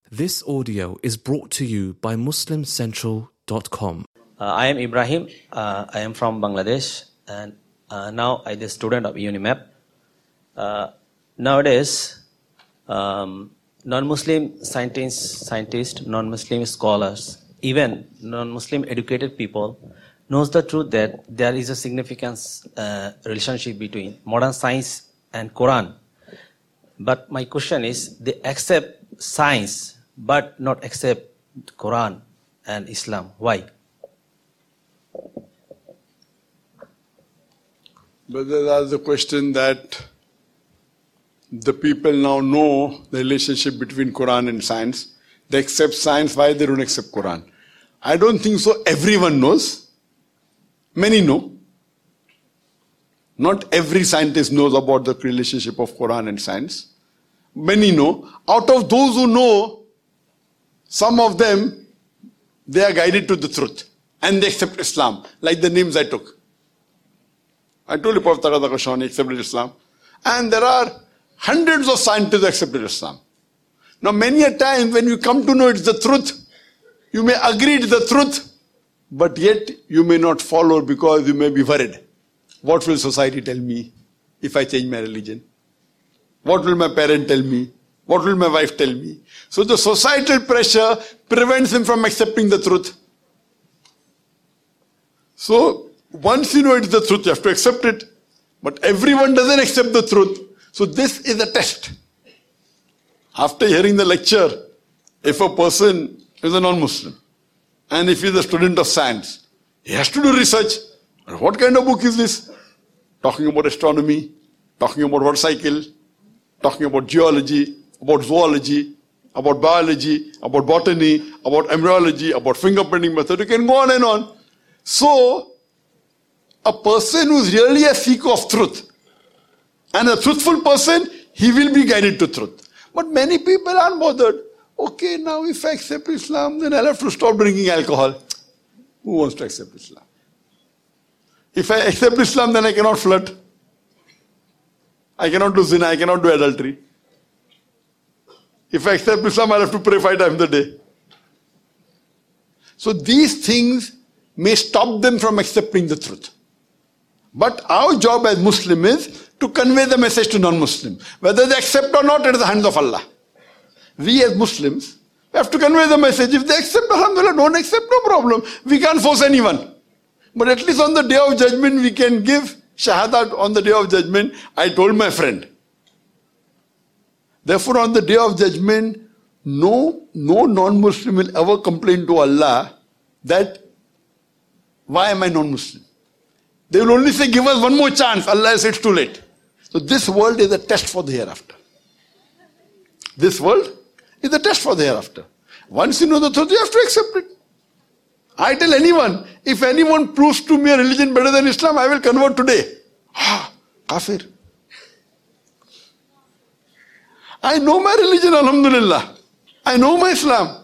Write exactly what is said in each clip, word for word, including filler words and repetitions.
This audio is brought to you by Muslim Central dot com. Uh, I am Ibrahim. Uh, I am from Bangladesh, and uh, now I am a student of UNIMAP. Uh, nowadays, um, non-Muslim scientists, scientists, non-Muslim scholars, even non-Muslim educated people knows the truth that there is a significant uh, relationship between modern science and Quran. But my question is, they accept science but not accept Quran and Islam. Why? But there's the question that the people now know the relationship between Quran and science. They accept science, why they don't accept Quran? I don't think so. Everyone knows. Many know. Not every scientist knows about the relationship of Quran and science. Many know. Out of those who know, some of them, they are guided to the truth. And they accept Islam, like the names I took. I told you Prophet Taqadda Kashani accepted Islam. And there are hundreds of scientists who accepted Islam. Now many a time when you come to know it's the truth, you may agree it's the truth, but yet you may not follow because you may be worried. What will society tell me if I change my religion? What will my parent tell me? What will my wife tell me? So the societal pressure prevents him from accepting the truth. So once you know it's the truth, you have to accept it. But everyone doesn't accept the truth. So this is a test. After hearing the lecture, if a person is a non-Muslim, and if he is a student of science, he has to do research. And what kind of book is this? Talking about astronomy, talking about motorcycle, talking about geology, about zoology, about biology, about botany, about embryology, about fingerprinting method. You can go on and on. So, a person who is really a seeker of truth, and a truthful person, he will be guided to truth. But many people aren't bothered. Okay, now if I accept Islam, then I'll have to stop drinking alcohol. Who wants to accept Islam? If I accept Islam, then I cannot flirt. I cannot do zina, I cannot do adultery. If I accept Islam, I'll have to pray five times a day. So these things may stop them from accepting the truth. But our job as Muslim is to convey the message to non-Muslim. Whether they accept or not, it is the hands of Allah. We as Muslims have to convey the message. If they accept, alhamdulillah, don't accept, no problem. We can't force anyone. But at least on the day of judgment, we can give shahadat on the day of judgment. I told my friend. Therefore, on the day of judgment, no, no non-Muslim will ever complain to Allah that, why am I non-Muslim? They will only say, give us one more chance. Allah says it's too late. So this world is a test for the hereafter. This world is a test for the hereafter. Once you know the truth, you have to accept it. I tell anyone, if anyone proves to me a religion better than Islam, I will convert today. Ah, kafir. I know my religion, alhamdulillah. I know my Islam.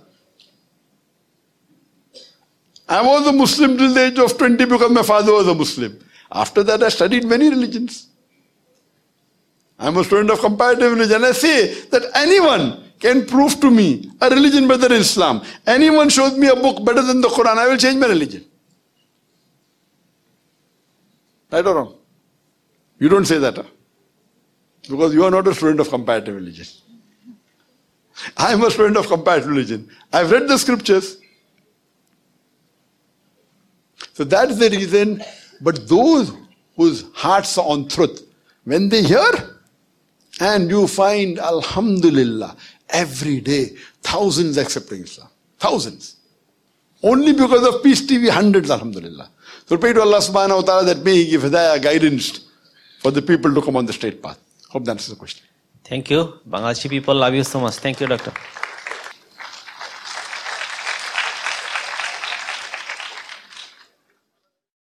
I was a Muslim till the age of twenty because my father was a Muslim. After that, I studied many religions. I'm a student of comparative religion. I say that anyone can prove to me a religion better than Islam. Anyone shows me a book better than the Quran, I will change my religion. Right or wrong? You don't say that, huh? Because you are not a student of comparative religion. I am a student of comparative religion. I've read the scriptures. So that's the reason. But those whose hearts are on truth, when they hear, and you find, alhamdulillah, every day, thousands accepting Islam. Thousands. Only because of Peace T V, hundreds, alhamdulillah. So pray to Allah subhanahu wa ta'ala that may He give hidayah, guidance for the people to come on the straight path. Hope that answers the question. Thank you. Bangladeshi people love you so much. Thank you, Doctor.